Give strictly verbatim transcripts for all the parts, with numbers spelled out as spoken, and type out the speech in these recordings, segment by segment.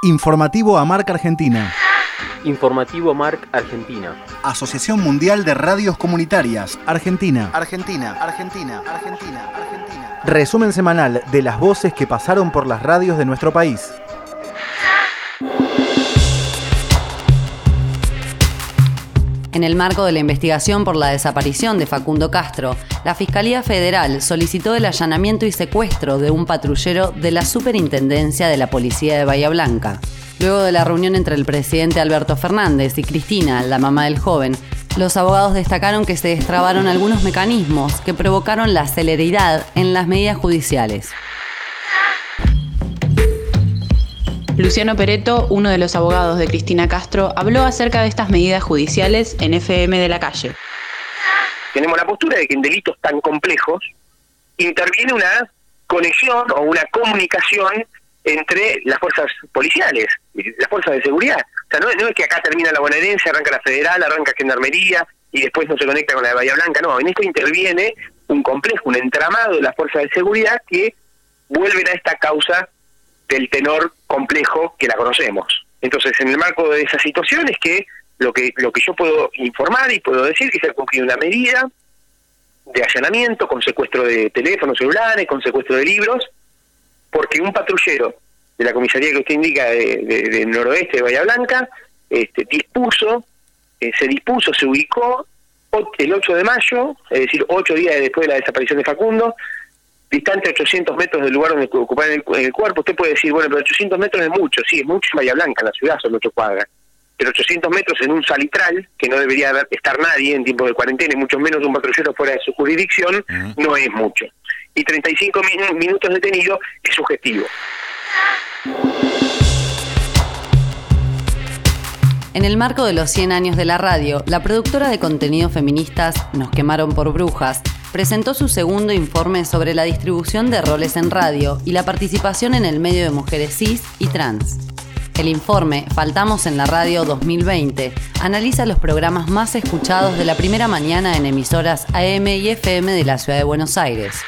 Informativo AMARC Argentina. Informativo AMARC Argentina. Asociación Mundial de Radios Comunitarias. Argentina. Argentina. Argentina. Argentina. Argentina. Resumen semanal de las voces que pasaron por las radios de nuestro país. En el marco de la investigación por la desaparición de Facundo Castro, la Fiscalía Federal solicitó el allanamiento y secuestro de un patrullero de la Superintendencia de la Policía de Bahía Blanca. Luego de la reunión entre el presidente Alberto Fernández y Cristina, la mamá del joven, los abogados destacaron que se destrabaron algunos mecanismos que provocaron la celeridad en las medidas judiciales. Luciano Peretto, uno de los abogados de Cristina Castro, habló acerca de estas medidas judiciales en F M de la Calle. Tenemos la postura de que en delitos tan complejos interviene una conexión o una comunicación entre las fuerzas policiales, las fuerzas de seguridad. O sea, no es, no es que acá termina la bonaerense, arranca la federal, arranca Gendarmería y después no se conecta con la de Bahía Blanca. No, en esto interviene un complejo, un entramado de las fuerzas de seguridad que vuelven a esta causa del tenor complejo que la conocemos. Entonces, en el marco de esa situación es que lo que lo que yo puedo informar y puedo decir que se ha cumplido una medida de allanamiento con secuestro de teléfonos celulares, con secuestro de libros, porque un patrullero de la comisaría que usted indica de, de, de noroeste de Bahía Blanca este, dispuso, eh, se dispuso, se ubicó el ocho de mayo, es decir, ocho días después de la desaparición de Facundo, distante ochocientos metros del lugar donde ocupar el, el cuerpo. Usted puede decir, bueno, pero ochocientos metros es mucho. Sí, es mucho en Bahía Blanca, en la ciudad son ocho cuadras. Pero ochocientos metros en un salitral, que no debería estar nadie en tiempo de cuarentena, y mucho menos un patrullero fuera de su jurisdicción, uh-huh. no es mucho. Y treinta y cinco min- minutos detenido es subjetivo. En el marco de los cien años de la radio, la productora de contenidos feministas Nos Quemaron por Brujas presentó su segundo informe sobre la distribución de roles en radio y la participación en el medio de mujeres cis y trans. El informe Faltamos en la Radio dos mil veinte analiza los programas más escuchados de la primera mañana en emisoras A M y F M de la Ciudad de Buenos Aires.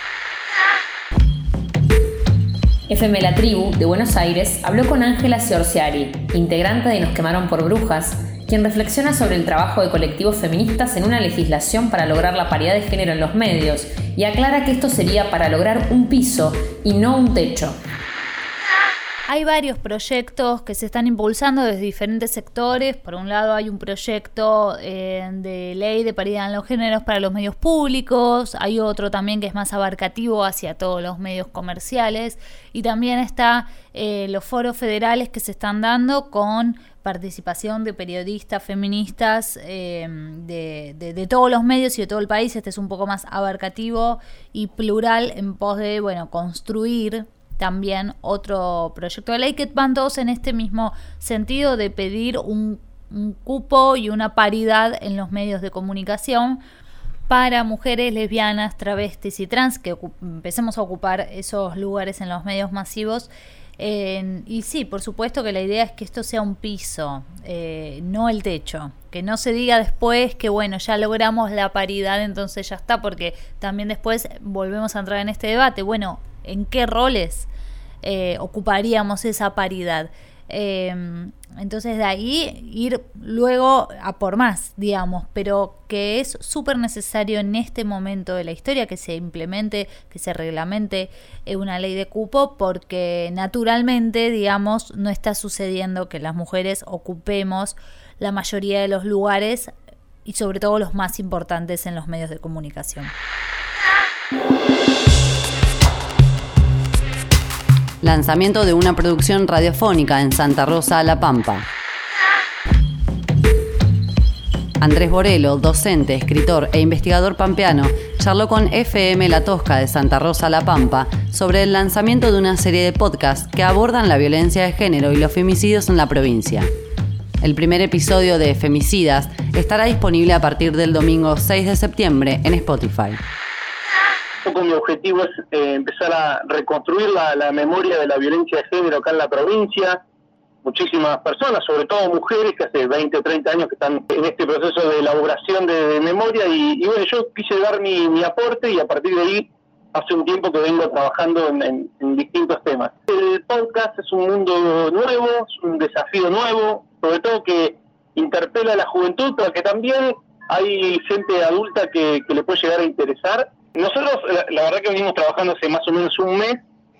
F M La Tribu, de Buenos Aires, habló con Ángela Ciorciari, integrante de Nos Quemaron por Brujas, quien reflexiona sobre el trabajo de colectivos feministas en una legislación para lograr la paridad de género en los medios y aclara que esto sería para lograr un piso y no un techo. Hay varios proyectos que se están impulsando desde diferentes sectores. Por un lado hay un proyecto eh, de ley de paridad en los géneros para los medios públicos, hay otro también que es más abarcativo hacia todos los medios comerciales, y también está eh, los foros federales que se están dando con participación de periodistas feministas eh, de, de, de todos los medios y de todo el país. Este es un poco más abarcativo y plural en pos de, bueno, construir también otro proyecto de ley que van todos en este mismo sentido de pedir un, un cupo y una paridad en los medios de comunicación para mujeres, lesbianas, travestis y trans, que ocup- empecemos a ocupar esos lugares en los medios masivos. Eh, y sí, por supuesto que la idea es que esto sea un piso, eh, no el techo, que no se diga después que bueno, ya logramos la paridad, entonces ya está, porque también después volvemos a entrar en este debate, bueno, ¿en qué roles eh, ocuparíamos esa paridad? Eh, entonces de ahí ir luego a por más, digamos, pero que es súper necesario en este momento de la historia que se implemente, que se reglamente eh, una ley de cupo, porque naturalmente, digamos, no está sucediendo que las mujeres ocupemos la mayoría de los lugares y sobre todo los más importantes en los medios de comunicación. Lanzamiento de una producción radiofónica en Santa Rosa, La Pampa. Andrés Borelo, docente, escritor e investigador pampeano, charló con F M La Tosca de Santa Rosa, La Pampa sobre el lanzamiento de una serie de podcasts que abordan la violencia de género y los femicidios en la provincia. El primer episodio de Femicidas estará disponible a partir del domingo seis de septiembre en Spotify. Un poco mi objetivo es eh, empezar a reconstruir la, la memoria de la violencia de género acá en la provincia. Muchísimas personas, sobre todo mujeres, que hace veinte o treinta años que están en este proceso de elaboración de, de memoria y, y bueno, yo quise dar mi, mi aporte y a partir de ahí hace un tiempo que vengo trabajando en, en, en distintos temas. El podcast es un mundo nuevo, es un desafío nuevo, sobre todo que interpela a la juventud, pero que también hay gente adulta que, que le puede llegar a interesar. Nosotros, la, la verdad que venimos trabajando hace más o menos un mes,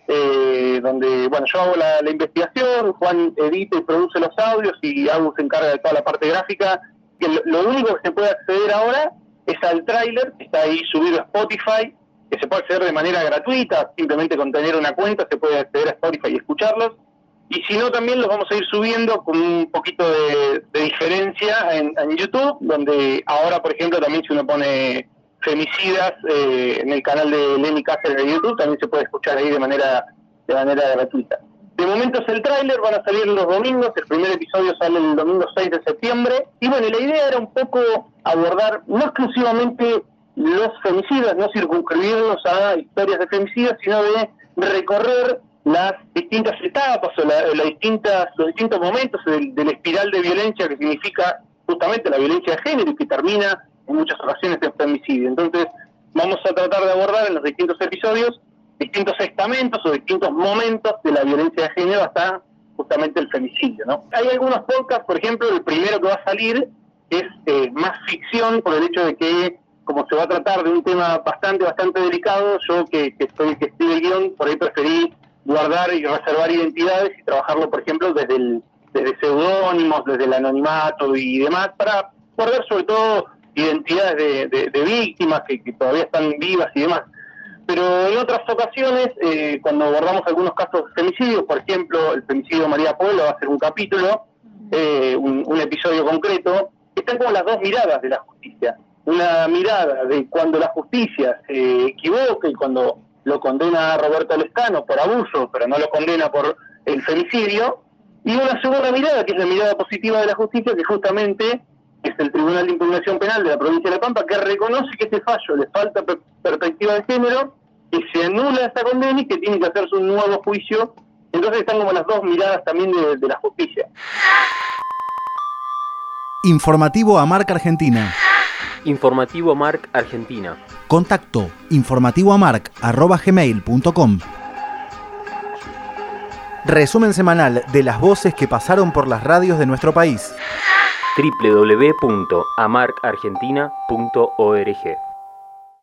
eh, donde, bueno, yo hago la, la investigación, Juan edita y produce los audios y Agus se encarga de toda la parte gráfica. Que lo, lo único que se puede acceder ahora es al tráiler, que está ahí subido a Spotify, que se puede acceder de manera gratuita, simplemente con tener una cuenta se puede acceder a Spotify y escucharlos. Y si no, también los vamos a ir subiendo con un poquito de, de diferencia en, en YouTube, donde ahora, por ejemplo, también si uno pone Femicidas eh, en el canal de Lenny Cáceres de YouTube, también se puede escuchar ahí de manera de manera gratuita. De momento es el tráiler, van a salir los domingos, el primer episodio sale el domingo seis de septiembre, y bueno, la idea era un poco abordar no exclusivamente los femicidas, no circunscribirnos a historias de femicidas, sino de recorrer las distintas etapas o la, la distintas, los distintos momentos del, del espiral de violencia que significa justamente la violencia de género y que termina en muchas ocasiones en femicidio. Entonces vamos a tratar de abordar en los distintos episodios distintos estamentos o distintos momentos de la violencia de género hasta justamente el femicidio, ¿no? Hay algunos podcasts, por ejemplo, el primero que va a salir es eh, más ficción por el hecho de que, como se va a tratar de un tema bastante, bastante delicado, yo que, que soy el que escribe el guión, por ahí preferí guardar y reservar identidades y trabajarlo, por ejemplo, desde el desde seudónimos, desde el anonimato y demás, para guardar sobre todo identidades de, de, de víctimas que, que todavía están vivas y demás. Pero en otras ocasiones, eh, cuando abordamos algunos casos de femicidio, por ejemplo, el femicidio de María Puebla va a ser un capítulo, eh, un, un episodio concreto, están como las dos miradas de la justicia. Una mirada de cuando la justicia se equivoca y cuando lo condena a Roberto Lescano por abuso, pero no lo condena por el femicidio, y una segunda mirada, que es la mirada positiva de la justicia, que justamente es el Tribunal de Impugnación Penal de la provincia de La Pampa, que reconoce que este fallo le falta per perspectiva de género, que se anula esta condena y que tiene que hacerse un nuevo juicio. Entonces están como las dos miradas también de, de la justicia. Informativo AMARC Argentina. Informativo AMARC Argentina. Contacto informativoamarc arroba gmail punto com. Resumen semanal de las voces que pasaron por las radios de nuestro país. doble u doble u doble u punto amarc argentina punto org